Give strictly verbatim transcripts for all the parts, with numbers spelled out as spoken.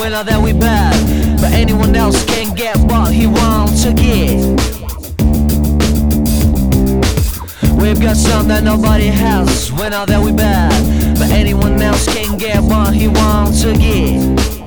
we know that we bad, but anyone else can get what he wants to get. We've got something that nobody has. We know that we bad, but anyone else can get what he wants to get.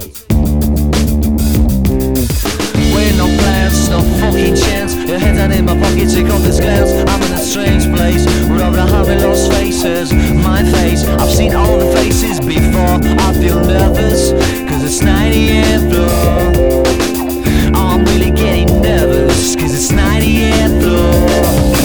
With no plans, no fucking chance. Your head's not in my pocket, take off this glance. I'm in a strange place, with all the having lost faces. My face, I've seen all the faces before. I feel nervous, cause it's ninety-eighth floor. Oh, I'm really getting nervous, cause it's ninety-eighth floor.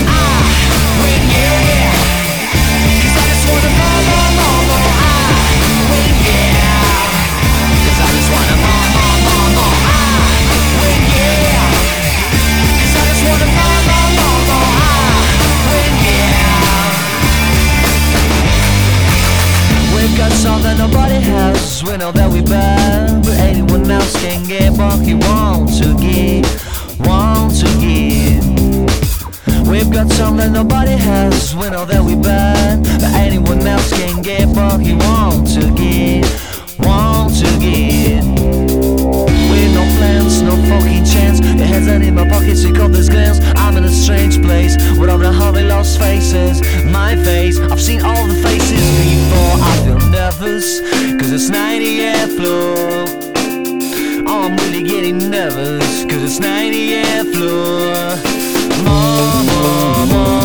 Something nobody has. We know that we bad, but anyone else can get what he wants to get, wants to get. We've got something nobody has. We know that we bad, but anyone else can get what he wants to get, wants to get. With no plans, no fucking chance. Your head's not in my pocket, sick of this glance. I'm in a strange place, with all the hardly lost faces. My face, I've seen all the faces before. I feel nervous, cause it's ninety-eighth floor. Oh, I'm really getting nervous, cause it's ninety-eighth floor. More, more, more.